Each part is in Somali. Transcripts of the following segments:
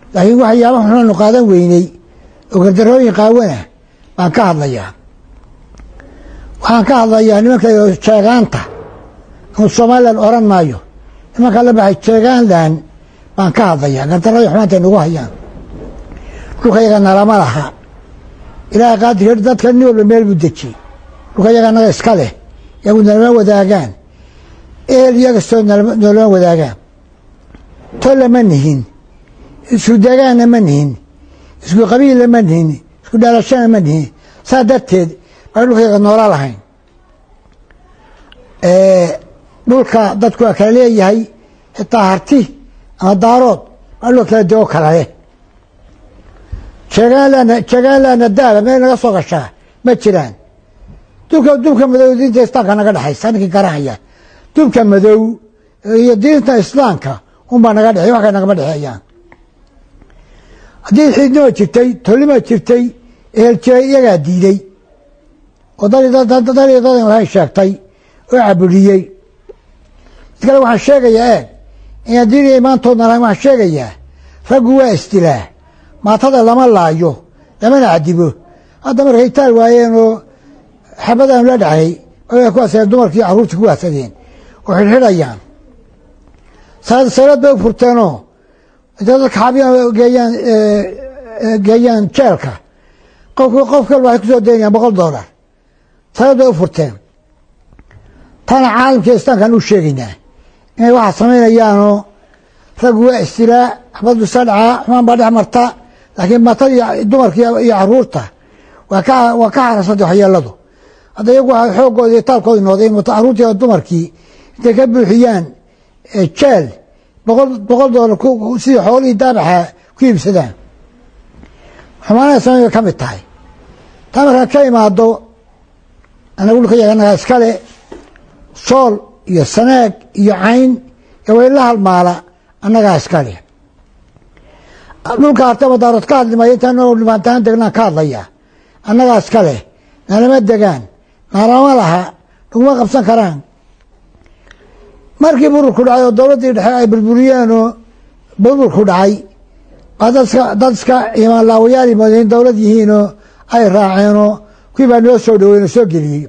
laakiin waxyaaba xunanu qaadan weynay oo gardarooyin qaawana baan ka hadlayaa. waxaan ka hadlayaa nimanka jeegaanta ama Soomaaliland oran maayo, nimanka la baxay jeegaandan baan ka hadlayaa. gardarooyin xumaanta nagu hayaan dhulkayaga nalama laha. ilaahay qaadir dadka nin walba meel buu dejiyey. dhulkayaga naga iska leh iyagu nalama wadaagaan, ehel iyaga soo nalama wadaagaan. tol lama nihin, isku deegaanna ma nihin, isku qabiil lama nihin, isku dhalashana ma nihin. saa darteed baan dhulkayaga noola lahayn. dhulka dadku waa kala leeyahay, xitaa harti ama daarood baa dhulka kala dego kala leh. jeegaanlaana daaba meel naga soo gashaa ma jiraan. dubka madow diinta islaamka naga dhexaysa, ninkii garahaya dubka madow iyo diinta islaamka unbaa naga dhexey, wax kale nagama dhexeeyaan. haddii xiidnima jirtay, tolnima jirtay, eheljiray iyagaa diiday oo dadan lahayn sheegtay oo cabudhiyey. mid kale waxaan sheegayaa inaan diin iyo imaantoodna lahayn. waxaan sheegayaa raggu waa isdilaa, maatada lama laayo, lamana cadibo. hadda markay taal waayeen oo xabadaan la dhacay way ku asadeen, dumarkii carruurtii ku asadeen oo xidhxidhayaan. salad bay u furteenoo intay dadka xaabiyaan geeyaan jeelka, qof kalba waxay kusoo daynayaan $100. salad bay u furteen. taana caalamkii islaamkaan u sheegaynaa inay waxaa samaynayaanoo raggu waa istilaa, xabaddu isa dhacaa, xumaan baa dhex marta. laakiin matada iyo dumarka iyo carruurta waa ka xarasantay waxyeeladu. hadda iyagu waa xooggooda iyo taalkooda noqday carruurtii iyo dumarkii intay ka buuxiyaan jeel $100 sidii xoolihii daabaxa ku iibsadaan. xumaanaha samay ka mid tahay. taa markaan ka imaado, anagu dhulkayaga naga iskale, sool iyo sanaag iyo cayn iyo wayla halmaala annagaa iskale. dhulka hartaba daarood ka hadli maayo, intaan dhibaantaan degnaan ka hadlayaa. annagaa iska leh, naalama degaan, naalama laha, laguma qabsan karaan. markii burburku dhacay oo dowladdii dhexe ay burburiyeenoo burburku dhacay, dad iska imaan laawayaal moodeen dowlad yihiinoo ay raaceenoo kuwii baa noo soo dhaweyn oo soo geliyey.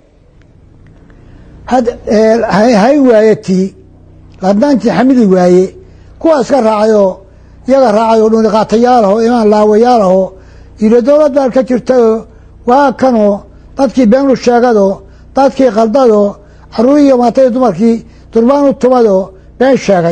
hayn waaye tii ladnaantii xamili waaye, kuwa iska raacayoo iyaga raacay oo dhuuniqaatayaalahoo imaan laawayaalahoo yidhi dowlad baan ka jirtayoo waa kanoo dadkii beenu sheegadoo dadkii qaldadoo carruurihiiyo maatadii dumarkii durbaan u tumadoo been sheegay.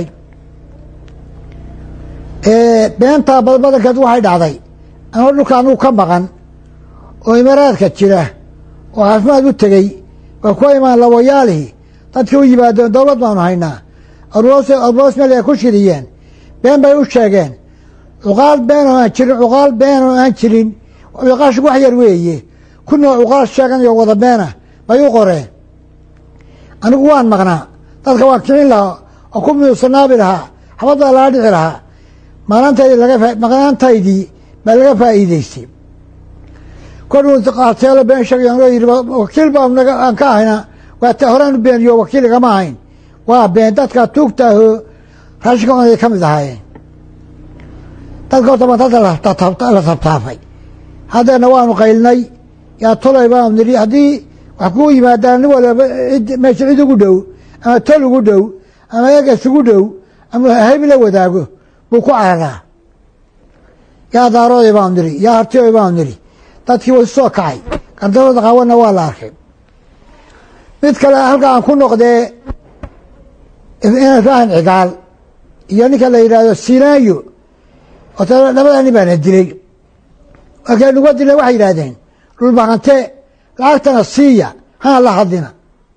beentaa badankeed waxay dhacday anoo dhulka anugu ka maqan oo imaaraadka jira oo caafimaad u tegey, waa kuwa imaan laawayaalihii dadkii u yimaadeen dowlad baanu haynaa. arboos meel ay ku shiriyeen, been bay u sheegeen. cuqaal been oo aan jirin cuqaashu wax yar weeye, kunoo cuqaal sheeganayo wada beena bay u qoreen. anigu waan maqnaa, dadka waan kicin lahaa oo ku miyuusanaabi lahaa, xabaddaa laga dhici lahaa. maqnaantaydii baa laga faa'iidaystay. koluu qaateelo been sheegay yidhi wakiil baa aan ka ahayna, waa horeanu beeniyo wakiil igama ahayn. waa been. dadka tuugtaahoo raashinka onay ka mid ahaayeen. dadka horta maanta la tabtaafay. haddeena waanu qaylnay, yaa tolay baanu nidhi haddii wax kuu yimaadaan nin walba meesha cid ugu dhow ama tol ugu dhow ama egas ugu dhow ama hayb la wadaago buu ku cararaa. yaa daarooday baanu nidhi, yaa hartiyooy baanu nidhi. dadkii way soo kacay, gardarooda qaawanna waa la arkay. mid kale halka aan ku noqdee inaan faahan cigaal iyo ninka la yidhaahdo sinaayo oo labada nin baana dilay. markay nuga dilay waxay yidhaahdeen dhulbaqante lacagtana siiya, hana la hadlina.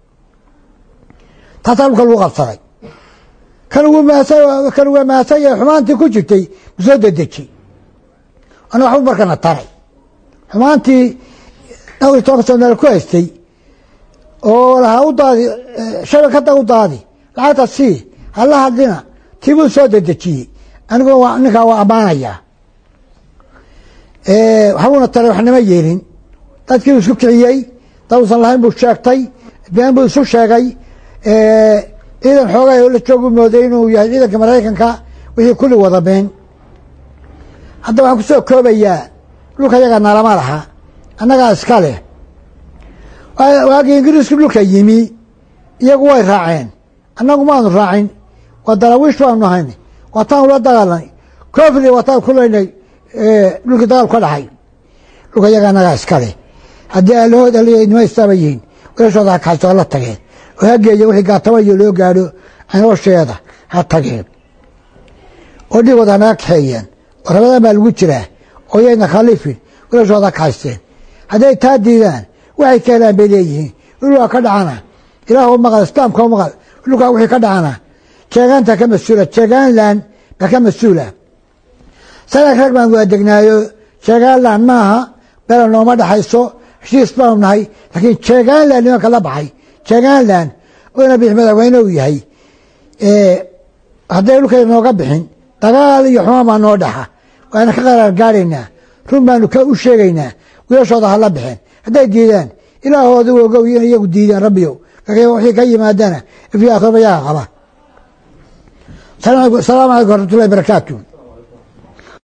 taasaa dhulka lagu qabsaday. kan ugu maasay ee xumaantii ku jirtay usoo dedejay. ana waxbu markana taray xumaantii 12 sano ku haystay oo lahaa u daadi shabakada u daadi lacagta sii, hala hadlina, tibuu soo dedejiyey. anigu ninkaa waa ammaanayaa. waxbuuna taray, waxnama yeelin. dadkii isku kiciyey, dad usan lahayn buu sheegtay, been buu isu sheegay. ciidan xoogaa la joogu mooday inuu yahay ciidanka Maraykanka, wixii kulli wada been. hadda waxaan kusoo koobayaa dhulka yaga nalama laha annagaa iska leh waagii ingiriisku dhulka yimi iyagu way raaceen annagu maanu raacin waa daraawiish baanu nahayn waataan ula dagaalanay koofli waataan ku leynay dhulkii dagaal ka dhacay dhulka yaga annagaa iska leh haddii aalahood nima istaaba yihiin wiilashooda ha kaasoo la tageen oo ha geeya wixii gaatabayo loo gaadho canoosheeda ha tageen oo dhigooda hanaga kaxeeyeen oo rabadaan baa lagu jiraa oo yayna khaliifin wiilashooda ha kahaysteen hadday taa diidaan waxay ka helaan bay leeyihiin dhulkaa ka dhacana ilaah u maqal islaamka u maqal dhulkaa wixii ka dhacana jeegaanta ka mas-uula jeegaanland baa ka mas-uula sanak rag baan waa degnaayo jeegaanland maaha bela nooma dhaxayso heshiis baanu nahay laakiin jeegaanland nimanka la baxay jeegaanland oyna bix madaxweyne uu yahay hadday dhulkay nooga bixin dagaal iyo xumaan baa noo dhaxa waana ka qaraar gaaraynaa run baanu u sheegaynaa wiilashooda hala bixeen hadday diidaan ilaahooda ogow in iyagu diidaan rabbiyow wixii ka yimaadana ifyo akhirba yaga qaba asalaamu calaykum waraxmatullahi barakaatu